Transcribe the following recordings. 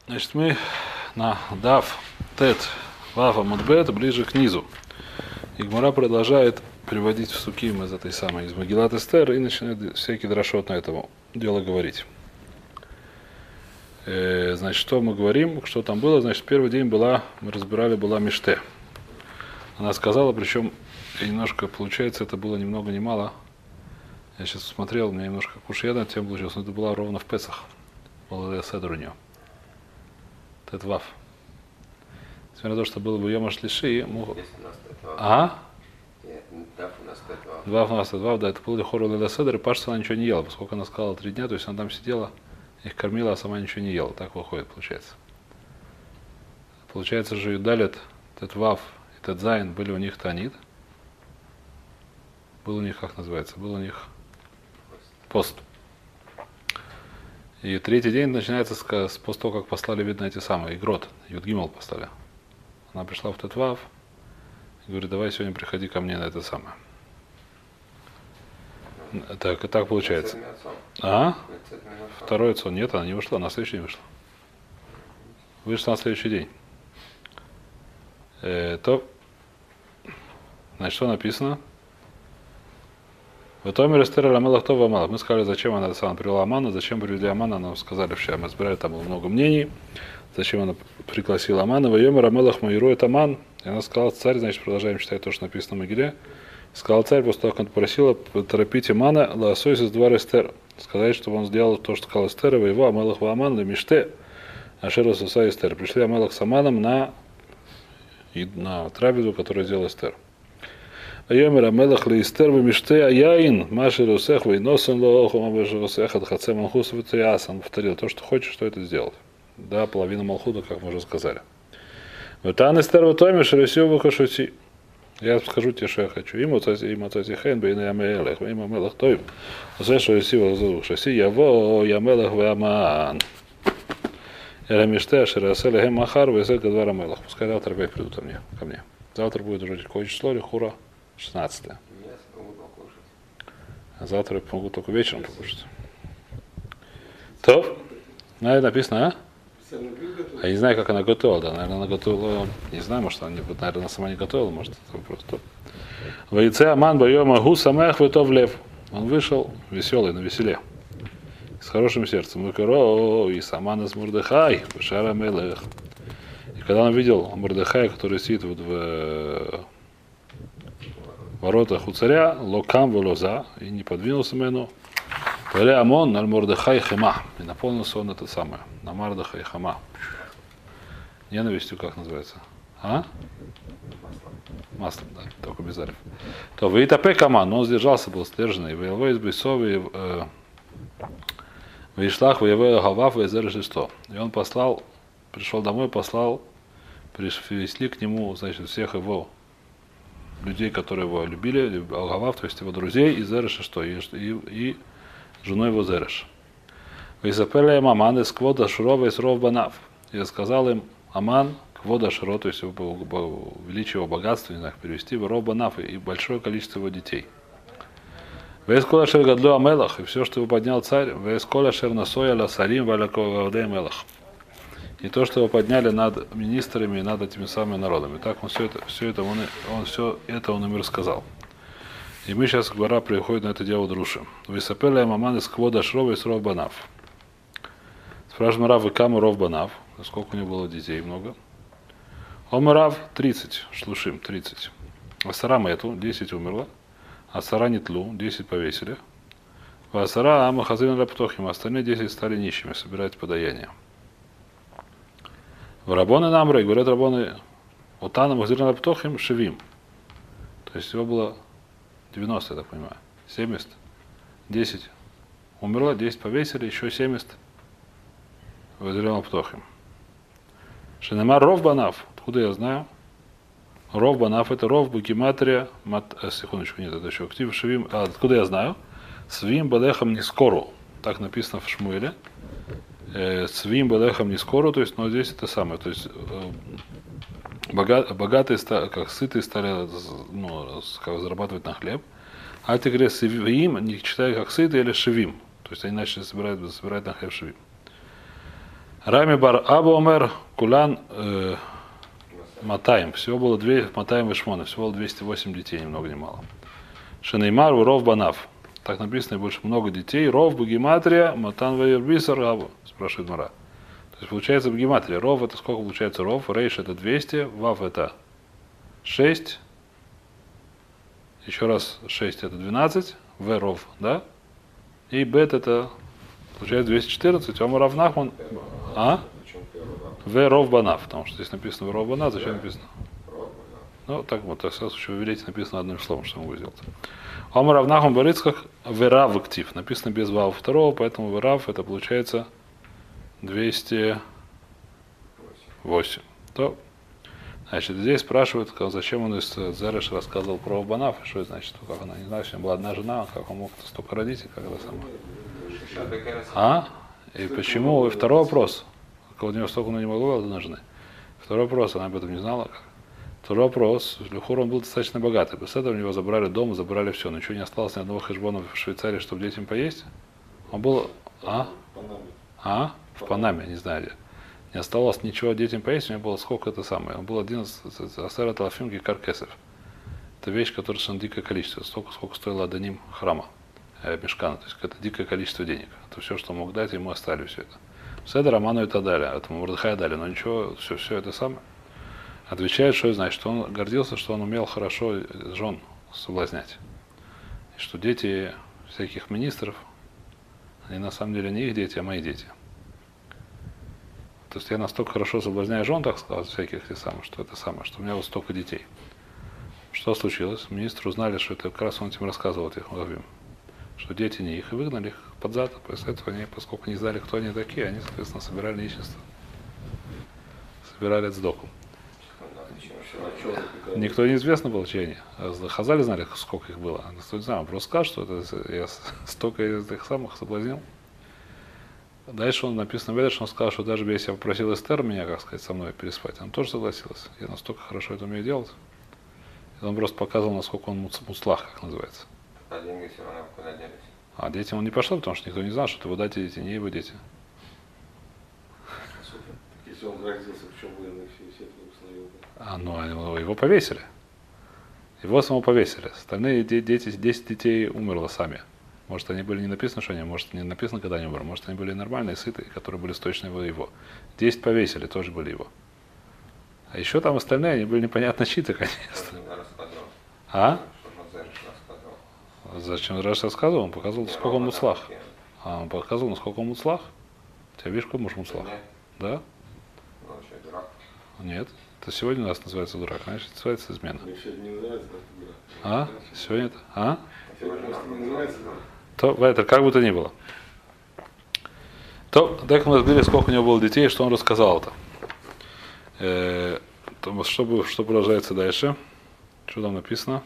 Значит, мы на Дав Тет Вава Мудбет ближе к низу. И Гмара продолжает приводить в суким из этой самой, из Магилат Эстер, и начинает всякий дрошот на это дело говорить. Значит, что мы говорим, что там было? Значит, первый день была, мы разбирали, была Миште. Она сказала, причем немножко, получается, это было ни много ни мало. Я сейчас смотрел, у меня немножко кушья над тем получилось, но это было ровно в Песах. Был Седр у нее. Тетвав. Несмотря на то, что было бы Йома Шлиши, Нет, Дав у нас Тетвав. Двав у нас Тетвав, да, это был Лехору Леда Седр, и Пашца она ничего не ела, поскольку она сказала 3 дня, то есть она там сидела, их кормила, а сама ничего не ела. Так выходит, получается. Получается же Юдалет, Тетвав и Тетзайн были у них Танит. Был у них, как называется, был у них пост. И третий день начинается после того, как послали, видно, эти самые, Игрот, Юдгимал послали. Она пришла в Тетвав и говорит, давай сегодня приходи ко мне на это самое. Так, и так получается. А? Второй сон. Нет, она не вышла, на следующий день вышла. Вышла на следующий день. Значит, что написано? В Томер Эстер Ламелах Това Амалах. Мы сказали, зачем она сама привела Амана, зачем привели Амана, нам сказали вчера. Мы разбирали, там было много мнений. Зачем она пригласила Амана? В Йомер Амелах Маирует Аман. И она сказала, царь, значит, продолжаем читать то, что написано в Могиле. Сказал царь, после того, как он попросила, поторопить Амана, лаосойс из двора Эстер. Сказать, чтобы он сделал то, что сказал Эстер, и его Амелах ва Аман, да Миште, Ашеру Суса Эстер. Пришли Амелах с Аманом на трапезу, которую сделал Эстер. Йомер Амелах ли Эстер в Миште Аяин, Машер Усех, Вейносен Лооху, Мабежер Усех, Адхаце Малхус, Витриас. Он повторил то, что хочешь, что это сделать. Да, половина Малхуда, как мы уже сказали. Ватан Эстер в Томе, Шересю Вахашути. Я скажу тебе, что я хочу. Ему цати хен, бейна ямелех, ему мелех тоим. Усе, что я сила зову, шаси, яво, ямелех ваман. Эрамиште, шераселе, хем махар, весель гадвара мелех. Пускай завтра опять придут ко мне. Завтра будет уже какое число, Хура 16. Я смогу покушать. А завтра я могу только вечером покушать. То? На это написано, а? Я не знаю, как она готовила, да, наверное, она готовила, не знаю, может, она, наверное, сама не готовила, может, это просто. В яйце Аман Байома Гу Самех Ветов Лев. Он вышел веселый, на веселе, с хорошим сердцем. И Саман из Мурдехай, Бешара Мелех. И когда он видел Мурдехая, который сидит вот в воротах у царя, Локам Волоза, и не подвинулся Мену, Валя Амон на Мурдехай Хема. И наполнился он это самое. На Мардахай Хама. Ненавистью, как называется? А? Маслом, да, только без ариф. То в Итапе Каман, но он сдержался, был сдержанный. В Елвой из Бейсови, в Ишлах, в Еве Гавав, в Эзер что. И он послал, пришел домой, послал, привезли к нему, значит, всех его людей, которые его любили, Гавав, то есть его друзей, и Зереша что, и женой его Зереш. Висапели им Аман из Квода Шурова из Ров Банав. И сказал им Аман, Квода Шуро, то есть величие его богатства, не знаю, как перевести, в Ров Банав и большое количество его детей. Вейскола Шер Гадлю Амелах, и все, что его поднял царь, Вейскола Шер Насоя Ла Сарим Валякова Гавдей Мелах. И то, что его подняли над министрами и над этими самыми народами. Так он все это он им рассказал. И мы сейчас, Гвара, приходит на это дело друши. Висапели им Аман из Квода Шурова из Ров Банав. Спрашиваем Рав, и каму Ров Банав, сколько у него было детей, много. Омарав 30, шлушим 30. Асара Мету, 10 умерло. Асара Нетлу, 10 повесили. Асара Амахазин Раптохим, остальные 10 стали нищими, собирать подаяние. В Рабоны Намры, говорят Рабоны, Утана Махазин Раптохим Шевим. То есть его было 90, я так понимаю. 70. 10 умерло, 10 повесили, еще 70. Возрелом Птохим. Шенемар Ров Банав. Откуда я знаю? Ров Банав это Ров Букиматрия. Секундочку, нет, это еще актив Шевим. Откуда я знаю? Свим Балехам не скоро. Так написано в Шмуэле. Свим Балехам не скоро, то есть, но здесь это самое. То есть богатые, как сытые стали зарабатывать на хлеб. А теперь Свим, не читая как сытые или Шевим. То есть они начали собирать на хлеб Шевим. Рами бар Абу Омер Кулан Матаем. Всего было Матаем Вишмона. Всего было 208 детей, ни много ни мало. Шенеймар Ров Банав. Так написано, больше много детей. Ров Багиматрия Матан Вайербисар Абу. Спрашивает Мара. То есть получается Багиматрия. Ров это сколько получается Ров? Рейш это 200. Вав это 6. Еще раз 6 это 12. В Ров, да? И Бет это получается 214. Омар Рав Нахман. А? В Ров Банав. Потому что здесь написано В Ров Банав. Зачем написано? Ну, так вот, так сразу в Иврите написано одним словом, что я могу сделать. Омар Рав Нахман Барицках Верав актив. Написано без вава второго, поэтому Верав это получается 208. То, значит, здесь спрашивают, зачем он из Зереш рассказывал про Банав, что это значит, как она, не знаю, у него была одна жена, как он мог столько родить, и как это самое. А? И почему? И второй вопрос. У него столько не могло одной жены. Второй вопрос, она об этом не знала. Второй вопрос. Люхур он был достаточно богатый. После этого у него забрали дом, забрали все. Но ничего не осталось, ни одного хэшбона в Швейцарии, чтобы детям поесть. Он был... В Панаме, не знаю где. Не осталось ничего детям поесть, у него было сколько это самое. Он был один из Асера Талафим Гикар Кесев. Это вещь, которая совершенно дикое количество. Столько, сколько стоило Аданим храма, мешкана. То есть это дикое количество денег. Это все, что мог дать, ему оставили все это. Седа Роману это дали, а этому Мордехаю дали, но ничего, все это самое. Отвечает, что значит, что он гордился, что он умел хорошо жен соблазнять. И что дети всяких министров, они на самом деле не их дети, а мои дети. То есть я настолько хорошо соблазняю жен, так сказать, всяких и самых, что это самое, что у меня вот столько детей. Что случилось? Министры узнали, что это как раз он этим рассказывал, этих муравьям, что дети не их, и выгнали их под зад. После этого они, поскольку не знали, кто они такие, они, соответственно, собирали нищенство. Собирали цдоку. Никто не известно был, чьи они. Хазали знали, сколько их было. Никто не знал. Он просто сказал, что это я столько из этих самых соблазнил. Дальше он написано в Веде, что он сказал, что даже если я попросил Эстер меня, как сказать, со мной переспать, она тоже согласилась. Я настолько хорошо это умею делать. И он просто показывал, насколько он муцлах, как называется. А деньги все равно куда делись? А детям он не пошел, потому что никто не знал, что это его дети, не его дети. Если он родился, в чем военных все это установил? Ну, его повесили. Его самого повесили. Остальные дети, 10 детей умерло сами. Может, они были не написаны, что они, может, не написано, когда они умерли. Может, они были нормальные, сытые, которые были точно его. 10 повесили, тоже были его. А еще там остальные, они были непонятно чьи-то, конечно. А? Зачем Раш рассказывал? Он показывал, сколько он муцлах. Он показывал, насколько он муцлах. У тебя видишь, какой муж муцлах? Да? Нет. Это сегодня у нас называется дурак, значит, называется измена. Сегодня не называется дурак. Сегодня это? Сегодня просто не называется дурак. То, это как бы то ни было. То, так мы разбили, сколько у него было детей, что он рассказал-то. Что продолжается дальше? Что там написано?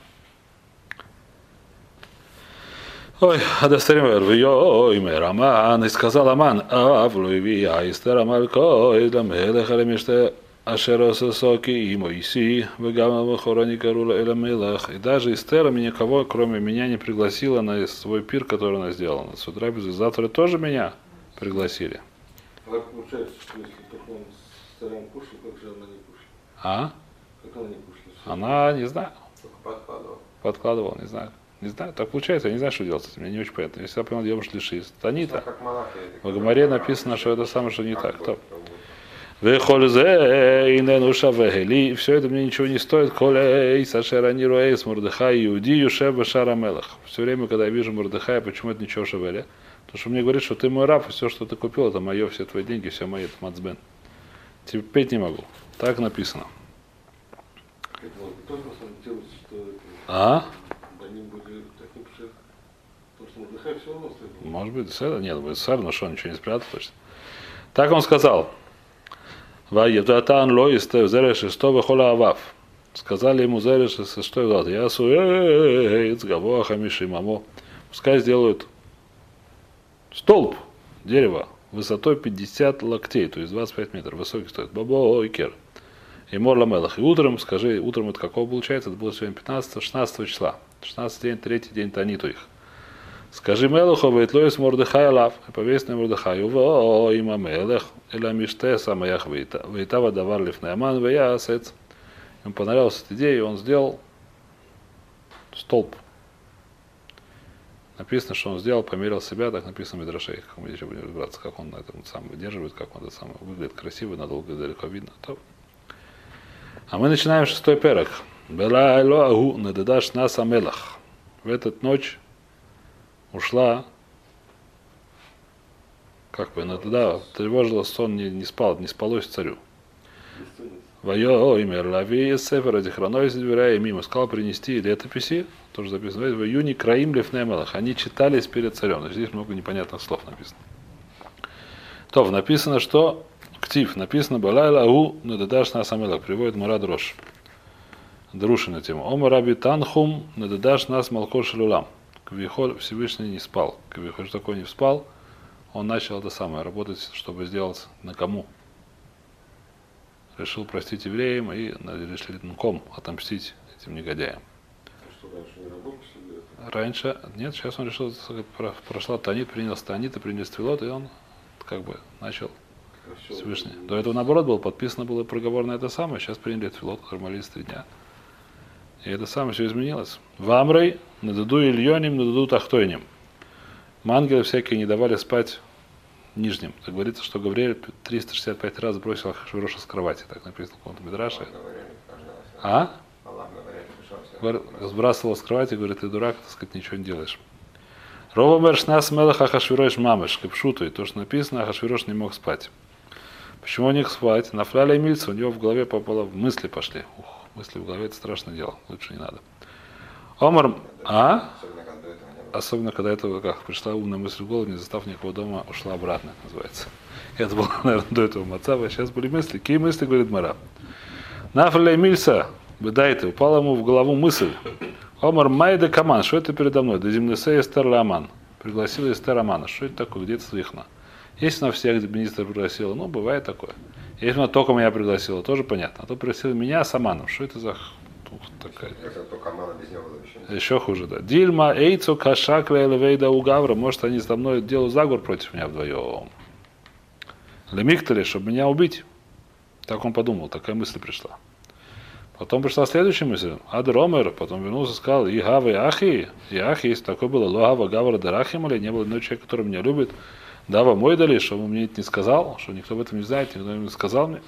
Ой, Адастаример, Вьоймер, Аман, и сказал Аман, Авлуиви, Аистер, Амалько, и для Мелеха, Лемеште, Ашерососоки, и Моиси, Вегамал, Хорони, Карула, Эламелах. И даже Истера никого, кроме меня, не пригласила на свой пир, который она сделала. На свой трапезу. Завтра тоже меня пригласили. Так получается, что если как он с царем кушал, как же она не кушала? Как она не кушала? Она, не знаю. Подкладывал, не знаю. Не знаю, так получается, я не знаю, что делать с этим, мне не очень понятно. Если я понял, Йом Шлиши, Танита. В Гамаре написано, что это самое, что не так. И все это мне ничего не стоит, все время, когда я вижу Мордехая, почему это ничего шевели? Потому что мне говорит, что ты мой раб, и все, что ты купил, это мое, все твои деньги, все мои, это мацбен. Терпеть не могу. Так написано. Может быть, Седа? Нет, будет Седа, но что, ничего не спрятал точно. Так он сказал. Сказали ему Зереш, что делать? Я мамо. Пускай сделают столб дерева высотой 50 локтей, то есть 25 метров, высокий стоит. Бабо Икер. И Морла Мелах. И утром, скажи, утром это какого получается? Это было сегодня 15-16 числа. 16 день, третий день Таниту их. Скажи Мелуху, вейтлоис Мордехай лав, повесь на Мордехаю, во има Мелех, эла миште самаях вейтава давар лифнеаман веясец. Ему понравилась эта идея, и он сделал столб. Написано, что он сделал, померил себя, так написано в Мидрашей, как мы еще будем разбираться, как он на этом сам выдерживает, как он это сам выглядит красиво, надолго далеко видно. То. А мы начинаем 6-й перек. Бела элоагу нададаш нас амелах. В эту ночь ушла, как бы, надада, тревожила сон, не спалось царю. Вайо имер лави сефера дихраной дверя мимо сказал принести летописи, тоже записано в июне краим лифнемелах. Они читались перед царем. Значит, здесь много непонятных слов написано. То написано, что ктив, написано балайла агу нададаш нас амелах, приводит Мурад Рош. Друши на тему. Ома раби танхум нададаш нас малхош лулам. Квихоль Всевышний не спал. Квихоль такой не спал, он начал это самое, работать, чтобы сделать на кому. Решил простить евреям и решили отомстить этим негодяям. А что, раньше не работал, что ли? Раньше, нет, сейчас он решил, прошла Танит, принял Танит и принял Твилот, и он как бы начал Всевышний. До этого наоборот было, подписано было проговор на это самое, сейчас приняли Твилот, который молились 3 дня. И это самое все изменилось. В Амрей, нададу Ильоним, нададу Тахтойним. Ангелы всякие не давали спать нижним. Так говорится, что Гавриэль 365 раз бросил Ахашвироша с кровати. Так написано в каком-то Мидраше. А? Сбрасывал с кровати, говорит, ты дурак, так сказать, ничего не делаешь. Рова мершнас мелах Ахашвирош мамыш, кипшутой. То, что написано, Ахашвирош не мог спать. Почему не мог спать? Нафляли мильца, у него в голове попало, в мысли пошли. Мысли в голове — это страшное дело, лучше не надо. Омар, Особенно, когда это как пришла умная мысль в голову, не застав никого дома, ушла обратно, называется. Это было, наверное, до этого Мацава, а сейчас были мысли. Какие мысли, говорит Мара? Нафляли мильца, бедайте, упала ему в голову мысль. Омар майда каман, что это передо мной? До землесе Эстер Ламан. Пригласила Эстер Рамана. Что это такое? Где-то слыхно. Если она всех министров пригласила, ну, бывает такое. Если она только меня пригласила, тоже понятно. А то пригласила меня с Аманом. Что это за такая? Это только Амана без него было еще хуже, да. Дильма, Эйцу, Кашакра, Элевейда, Угавра. Может, они со мной делают заговор против меня вдвоем. Лемиктали, чтобы меня убить. Так он подумал, такая мысль пришла. Потом пришла следующая мысль. Адромер, потом вернулся и сказал, и Гава, и Ахи, если такое было, Логава, Гавра, Дарахимали, не было одного человека, который меня любит. Дава мой дали, что он мне это не сказал, что никто об этом не знает, никто не сказал мне.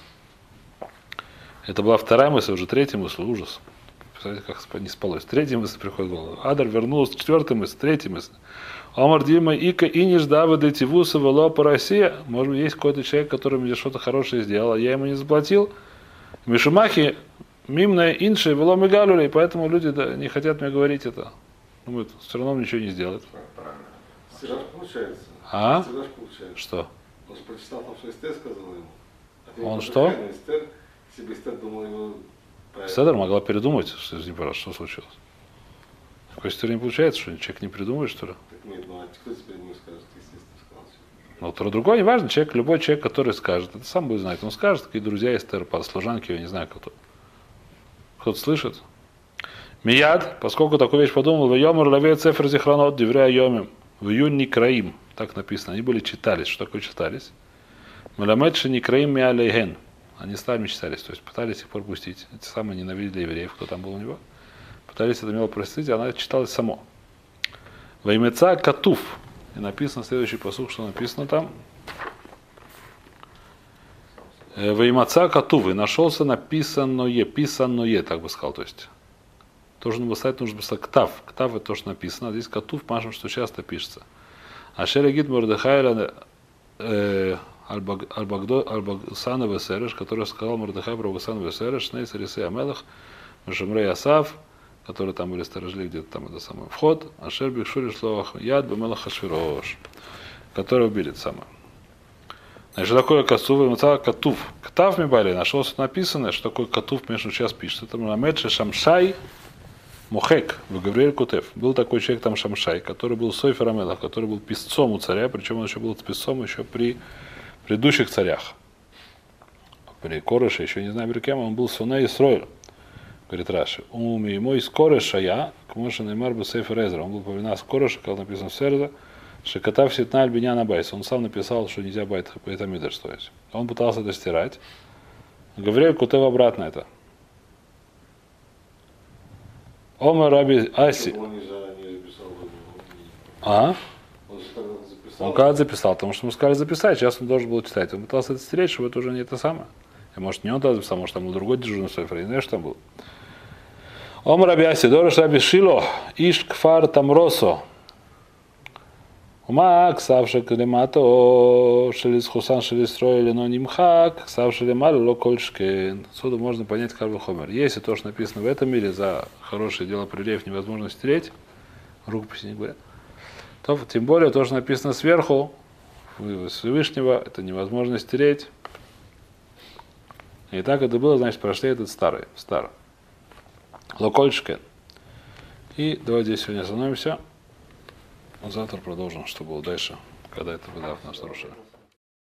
Это была вторая мысль, уже третья мысль, ужас. Представляете, как не спалось. Третья мысль приходит в голову. Адар вернулась, 4-я мысль, 3-я мысль. Омар Дима Ика Иниш Давыда Тивуса Вело по России. Может быть, есть какой-то человек, который мне что-то хорошее сделал, а я ему не заплатил. Мишумахи Мимная Инши Вело Мигалюли, и поэтому люди не хотят мне говорить это. Думают, все равно ничего не сделают. Сираж получается. А? Сираж получается. Что? Он же прочитал там, что Эстер сказала ему. Он что? Эстер, если бы Эстер думал его... Седер могла передумать, что что случилось. В такой истории не получается, что человек не придумает, что ли? Так нет, ну а кто теперь ему скажет, естественно, сказал. Ну, то другое, не важно, человек, любой человек, который скажет, это сам будет знать. Он скажет, какие друзья Эстер, служанки, я не знаю, кто. Кто-то слышит? Мияд, поскольку такую вещь подумал, в Йомар лаве цефр зихранот, девря йомим, в июне краим, так написано, они были читались. Что такое читались? Маламедши не краим миалейген. Они сами читались, то есть пытались их пропустить. Эти самые ненавидели евреев, кто там был у него. Пытались это мило простить, а она читалась само. Ваймеца катуф. И написано следующий посух, что написано там. Ваймеца катуф. И нашелся писанное, так бы сказал. То есть тоже нужно писать ктав. Ктав это то, что написано. А здесь катуф, машем, что часто пишется. А шерегит Мордехайра Аль-Багсана Весереш, который сказал Мордехай про Багсана Весереш, Нейсарисы Амелах, Мешамрей Асав, которые там были сторожили где-то там это самое вход, Ашер Бикшури Шловах Яд Бемелах Хашвирош, который убили это самое. Значит, что такое Касув и Мацава Катув? Ктав Мибали, нашелся написано, что такое Катув, между сейчас пишет. Это Мамедши Шамшай Мухек, в Гавриэль Кутев. Был такой человек там Шамшай, который был Сойфер Амелах, который был писцом у царя, причем он еще был писцом еще при предыдущих царях. При Корыше, еще не знаю при кем, он был Суне Исроэль. говорит Раши. Уми мой скорыша я, к Моше Неймар бы Сейфер Эзра. Он был повинна скорыша, как написано в Серзе, Шекатав Ситна Альбиняна Байс. Он сам написал, что нельзя Байтамидр строить. Он пытался это стирать. Гавриэль Кутев обратно это. Омар Раби Аси. А? Он когда записал, потому что ему сказали записать, сейчас он должен был читать. Он пытался это стереть, чтобы это уже не это самое. И может не он тогда записал, может там был другой дежурный софер, я не знаю, что там был. Омар Раби Аси, Дораш Раби Шило, Иш Кфар Тамросо. Ума, ксавши калимато, шелис хусан шелис строили, но нимхак, ксавши лималю локольшкен. Отсюда можно понять каждый хомер. Если то, что написано в этом мире, за хорошее дело евреев невозможно стереть, рукописи не говорят, то тем более то, что написано сверху, Всевышнего, это невозможно стереть. И так это было, значит, прошли этот старый. Локольшкен. И давайте здесь сегодня остановимся. Завтра продолжим, что было дальше, когда это выдав нас нарушили.